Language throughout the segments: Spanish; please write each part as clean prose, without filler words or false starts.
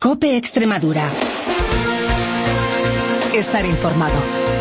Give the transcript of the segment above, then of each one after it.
COPE Extremadura. Estar informado.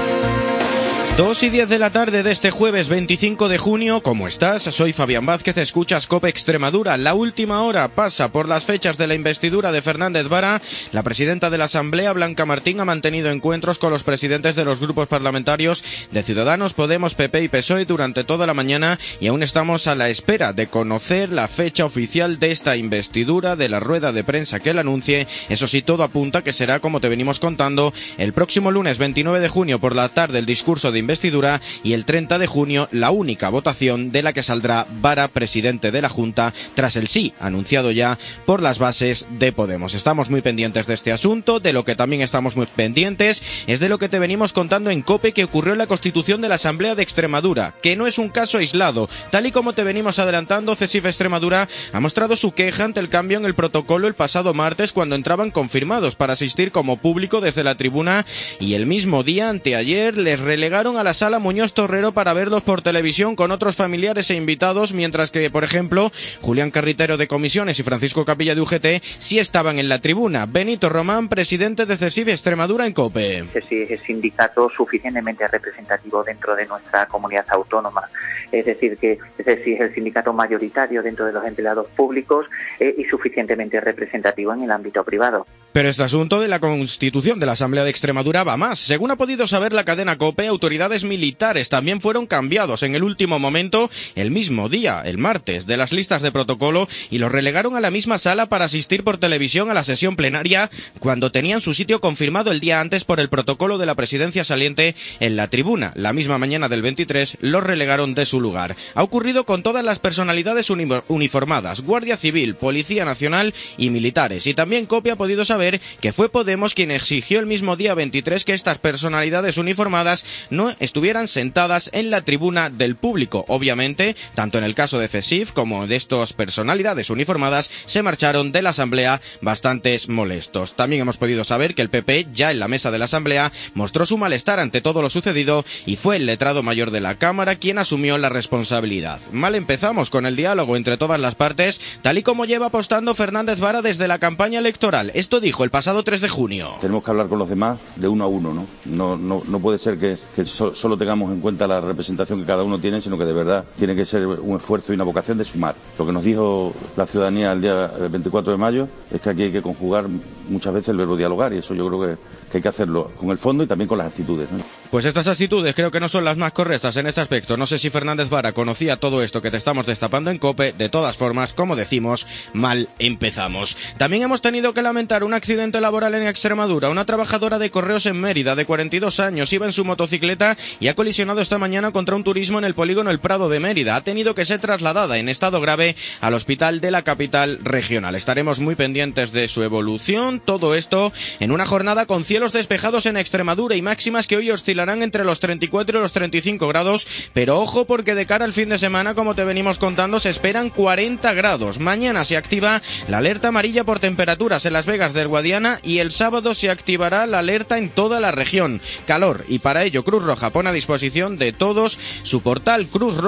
2:10 de la tarde de este jueves 25 de junio. ¿Cómo estás? Soy Fabián Vázquez, escuchas COPE Extremadura. La última hora pasa por las fechas de la investidura de Fernández Vara. La presidenta de la Asamblea, Blanca Martín, ha mantenido encuentros con los presidentes de los grupos parlamentarios de Ciudadanos, Podemos, PP y PSOE durante toda la mañana y aún estamos a la espera de conocer la fecha oficial de esta investidura, de la rueda de prensa que la anuncie. Eso sí, todo apunta que será, como te venimos contando, el próximo lunes 29 de junio por la tarde el discurso de investidura y el 30 de junio la única votación de la que saldrá Vara, presidente de la Junta, tras el sí anunciado ya por las bases de Podemos. Estamos muy pendientes de este asunto. De lo que también estamos muy pendientes es de lo que te venimos contando en COPE, que ocurrió en la constitución de la Asamblea de Extremadura, que no es un caso aislado. Tal y como te venimos adelantando, CESIF Extremadura ha mostrado su queja ante el cambio en el protocolo el pasado martes, cuando entraban confirmados para asistir como público desde la tribuna, y el mismo día, anteayer, les relegaron a la sala Muñoz Torrero para verlos por televisión con otros familiares e invitados, mientras que, por ejemplo, Julián Carritero de Comisiones y Francisco Capilla de UGT sí estaban en la tribuna. Benito Román, presidente de CESIF Extremadura en COPE. CESIF es sindicato suficientemente representativo dentro de nuestra comunidad autónoma. Es decir, que CESIF es el sindicato mayoritario dentro de los empleados públicos y suficientemente representativo en el ámbito privado. Pero este asunto de la constitución de la Asamblea de Extremadura va más. Según ha podido saber la cadena COPE, autoridades militares también fueron cambiados en el último momento, el mismo día, el martes, de las listas de protocolo, y los relegaron a la misma sala para asistir por televisión a la sesión plenaria, cuando tenían su sitio confirmado el día antes por el protocolo de la presidencia saliente en la tribuna. La misma mañana del 23 los relegaron de su lugar. Ha ocurrido con todas las personalidades uniformadas, Guardia Civil, Policía Nacional y militares. Y también COPE ha podido saber que fue Podemos quien exigió el mismo día 23 que estas personalidades uniformadas no estuvieran sentadas en la tribuna del público. Obviamente, tanto en el caso de CESIF como de estas personalidades uniformadas, se marcharon de la Asamblea bastantes molestos. También hemos podido saber que el PP, ya en la mesa de la Asamblea, mostró su malestar ante todo lo sucedido y fue el letrado mayor de la Cámara quien asumió la responsabilidad. Mal empezamos con el diálogo entre todas las partes, tal y como lleva apostando Fernández Vara desde la campaña electoral. Esto dijo el pasado 3 de junio. Tenemos que hablar con los demás de uno a uno, ¿no? No puede ser que solo tengamos en cuenta la representación que cada uno tiene, sino que de verdad tiene que ser un esfuerzo y una vocación de sumar. Lo que nos dijo la ciudadanía el día 24 de mayo es que aquí hay que conjugar muchas veces el verbo dialogar, y eso yo creo que hay que hacerlo con el fondo y también con las actitudes, ¿no? Pues estas actitudes creo que no son las más correctas en este aspecto. No sé si Fernández Vara conocía todo esto que te estamos destapando en COPE. De todas formas, como decimos, mal empezamos. También hemos tenido que lamentar un accidente laboral en Extremadura. Una trabajadora de correos en Mérida, de 42 años, iba en su motocicleta y ha colisionado esta mañana contra un turismo en el polígono El Prado de Mérida. Ha tenido que ser trasladada en estado grave al hospital de la capital regional. Estaremos muy pendientes de su evolución. Todo esto en una jornada con cielos despejados en Extremadura y máximas que hoy oscilarán entre los 34 y los 35 grados, pero ojo, porque de cara al fin de semana, como te venimos contando, se esperan 40 grados. Mañana se activa la alerta amarilla por temperaturas en Las Vegas del Guadiana y el sábado se activará la alerta en toda la región. Calor, y para ello Cruz Roja pone a disposición de todos su portal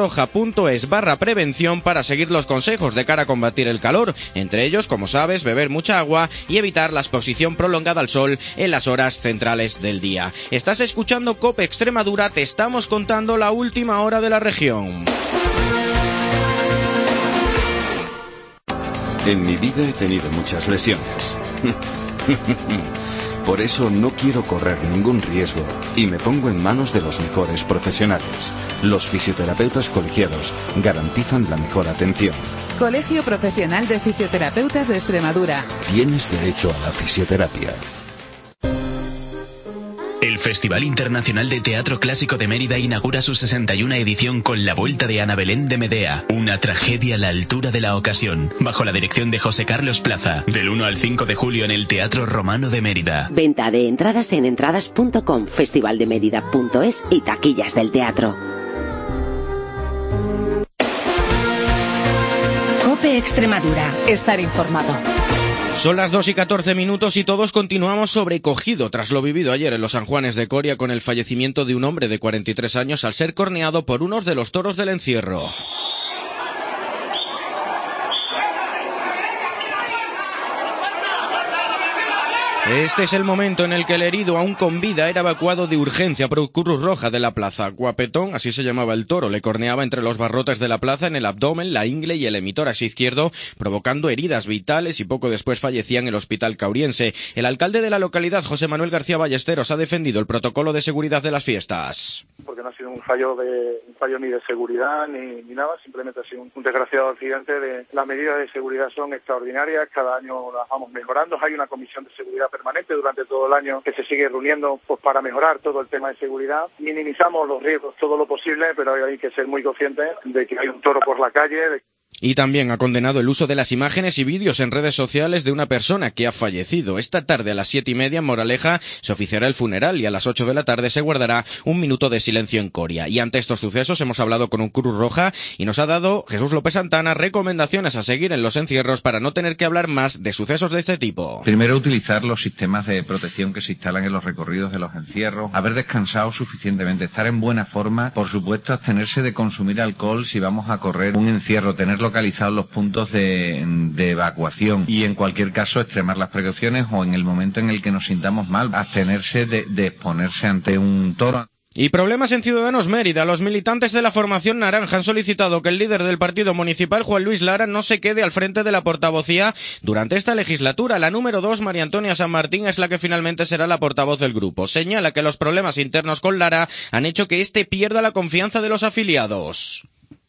cruzroja.es/prevención para seguir los consejos de cara a combatir el calor. Entre ellos, como sabes, beber mucha agua y evitar la exposición prolongada al sol en las horas centrales del día. Estás escuchando COPE Extremadura, te estamos contando la última hora de la región. En mi vida he tenido muchas lesiones. Por eso no quiero correr ningún riesgo y me pongo en manos de los mejores profesionales. Los fisioterapeutas colegiados garantizan la mejor atención. Colegio Profesional de Fisioterapeutas de Extremadura. Tienes derecho a la fisioterapia. El Festival Internacional de Teatro Clásico de Mérida inaugura su 61ª edición con La Vuelta de Ana Belén de Medea, una tragedia a la altura de la ocasión, bajo la dirección de José Carlos Plaza, del 1 al 5 de julio en el Teatro Romano de Mérida. Venta de entradas en entradas.com, festivaldemerida.es y taquillas del teatro. COPE Extremadura. Estar informado. Son las 2:14 y todos continuamos sobrecogido tras lo vivido ayer en los San Juanes de Coria con el fallecimiento de un hombre de 43 años al ser corneado por unos de los toros del encierro. Este es el momento en el que el herido, aún con vida, era evacuado de urgencia por Cruz Roja de la plaza. Guapetón, así se llamaba el toro, le corneaba entre los barrotes de la plaza en el abdomen, la ingle y el emitórax izquierdo, provocando heridas vitales y poco después fallecía en el hospital cauriense. El alcalde de la localidad, José Manuel García Ballesteros, ha defendido el protocolo de seguridad de las fiestas. Porque no ha sido un fallo ni de seguridad ni nada, simplemente ha sido un desgraciado accidente. Las medidas de seguridad son extraordinarias, cada año las vamos mejorando. Hay una comisión de seguridad permanente durante todo el año que se sigue reuniendo pues para mejorar todo el tema de seguridad. Minimizamos los riesgos todo lo posible, pero hay que ser muy conscientes de que hay un toro por la calle. Y también ha condenado el uso de las imágenes y vídeos en redes sociales de una persona que ha fallecido. Esta tarde a las 7:30 en Moraleja se oficiará el funeral y a las 8 de la tarde se guardará un minuto de silencio en Coria. Y ante estos sucesos hemos hablado con un Cruz Roja y nos ha dado Jesús López Santana recomendaciones a seguir en los encierros para no tener que hablar más de sucesos de este tipo. Primero, utilizar los sistemas de protección que se instalan en los recorridos de los encierros, haber descansado suficientemente, estar en buena forma, por supuesto abstenerse de consumir alcohol si vamos a correr un encierro, tener localizados los puntos de evacuación y en cualquier caso extremar las precauciones o en el momento en el que nos sintamos mal, abstenerse de exponerse ante un toro. Y problemas en Ciudadanos Mérida. Los militantes de la formación naranja han solicitado que el líder del partido municipal, Juan Luis Lara, no se quede al frente de la portavocía durante esta legislatura. La número 2, María Antonia San Martín, es la que finalmente será la portavoz del grupo. Señala que los problemas internos con Lara han hecho que éste pierda la confianza de los afiliados.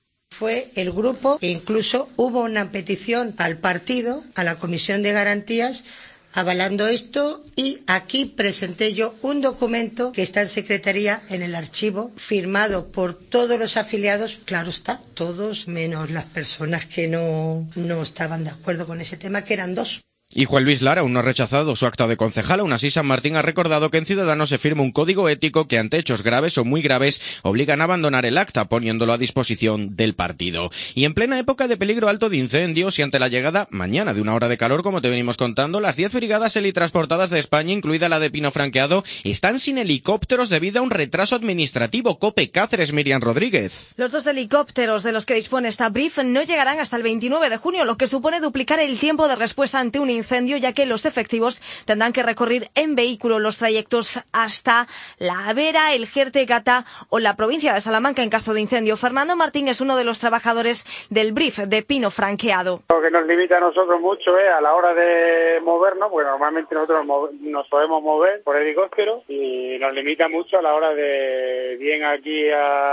Fue el grupo e incluso hubo una petición al partido, a la Comisión de Garantías, avalando esto, y aquí presenté yo un documento que está en Secretaría en el archivo, firmado por todos los afiliados, claro está, todos menos las personas que no estaban de acuerdo con ese tema, que eran 2. Y Juan Luis Lara aún no ha rechazado su acta de concejal. Aún así, San Martín ha recordado que en Ciudadanos se firma un código ético que ante hechos graves o muy graves obligan a abandonar el acta, poniéndolo a disposición del partido. Y en plena época de peligro alto de incendios y ante la llegada mañana de una hora de calor, como te venimos contando, las 10 brigadas helitransportadas de España, incluida la de Pino Franqueado, están sin helicópteros debido a un retraso administrativo. COPE Cáceres, Miriam Rodríguez. Los 2 helicópteros de los que dispone esta Brief no llegarán hasta el 29 de junio, lo que supone duplicar el tiempo de respuesta ante un incendio, ya que los efectivos tendrán que recorrer en vehículo los trayectos hasta La Vera, el Jerte, Gata o la provincia de Salamanca en caso de incendio. Fernando Martín es uno de los trabajadores del Brief de Pino Franqueado. Lo que nos limita a nosotros mucho es a la hora de movernos, porque normalmente nosotros nos podemos mover por helicóptero y nos limita mucho a la hora de bien aquí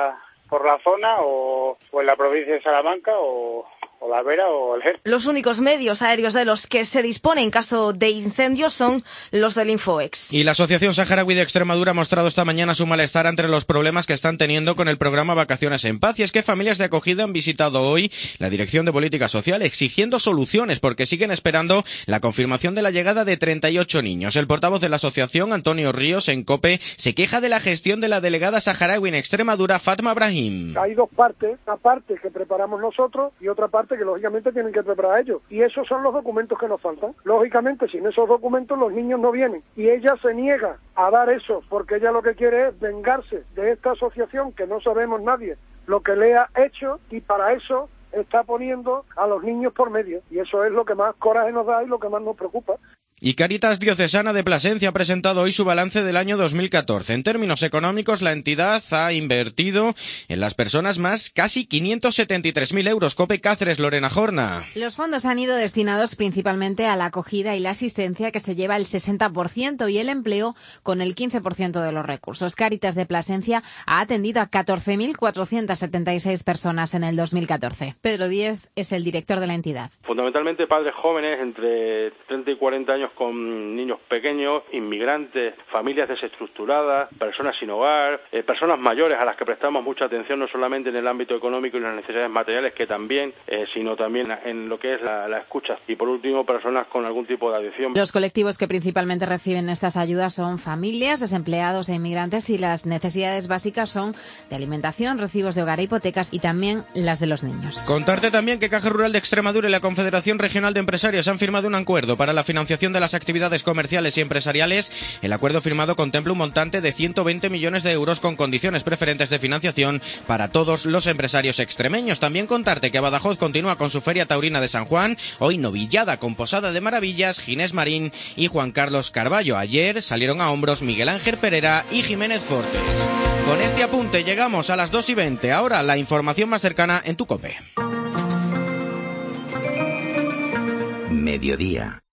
por la zona o en la provincia de Salamanca o La Vera o el Jerte. Los únicos medios aéreos de los que se dispone en caso de incendio son los del Infoex. Y la Asociación Saharaui de Extremadura ha mostrado esta mañana su malestar ante los problemas que están teniendo con el programa Vacaciones en Paz. Y es que familias de acogida han visitado hoy la Dirección de Política Social exigiendo soluciones porque siguen esperando la confirmación de la llegada de 38 niños. El portavoz de la asociación, Antonio Ríos, en COPE, se queja de la gestión de la delegada saharaui en Extremadura, Fatma Brahim. Hay dos partes, una parte que preparamos nosotros y otra parte que lógicamente tienen que preparar ellos. Y esos son los documentos que nos faltan. Lógicamente, sin esos documentos los niños no vienen. Y ella se niega a dar eso porque ella lo que quiere es vengarse de esta asociación que no sabemos nadie lo que le ha hecho, y para eso está poniendo a los niños por medio. Y eso es lo que más coraje nos da y lo que más nos preocupa. Y Cáritas Diocesana de Plasencia ha presentado hoy su balance del año 2014. En términos económicos, la entidad ha invertido en las personas más casi 573.000 euros. COPE Cáceres, Lorena Jorna. Los fondos han ido destinados principalmente a la acogida y la asistencia, que se lleva el 60%, y el empleo con el 15% de los recursos. Cáritas de Plasencia ha atendido a 14.476 personas en el 2014. Pedro Díez es el director de la entidad. Fundamentalmente padres jóvenes entre 30 y 40 años con niños pequeños, inmigrantes, familias desestructuradas, personas sin hogar, personas mayores a las que prestamos mucha atención, no solamente en el ámbito económico y las necesidades materiales, que también, sino también en lo que es la escucha. Y por último, personas con algún tipo de adicción. Los colectivos que principalmente reciben estas ayudas son familias, desempleados e inmigrantes, y las necesidades básicas son de alimentación, recibos de hogar e hipotecas, y también las de los niños. Contarte también que Caja Rural de Extremadura y la Confederación Regional de Empresarios han firmado un acuerdo para la financiación de de las actividades comerciales y empresariales, el acuerdo firmado contempla un montante de 120 millones de euros con condiciones preferentes de financiación para todos los empresarios extremeños. También contarte que Badajoz continúa con su Feria Taurina de San Juan, hoy novillada con Posada de Maravillas, Ginés Marín y Juan Carlos Carballo. Ayer salieron a hombros Miguel Ángel Pereira y Jiménez Fortes. Con este apunte llegamos a las 2:20. Ahora la información más cercana en tu COPE. Mediodía.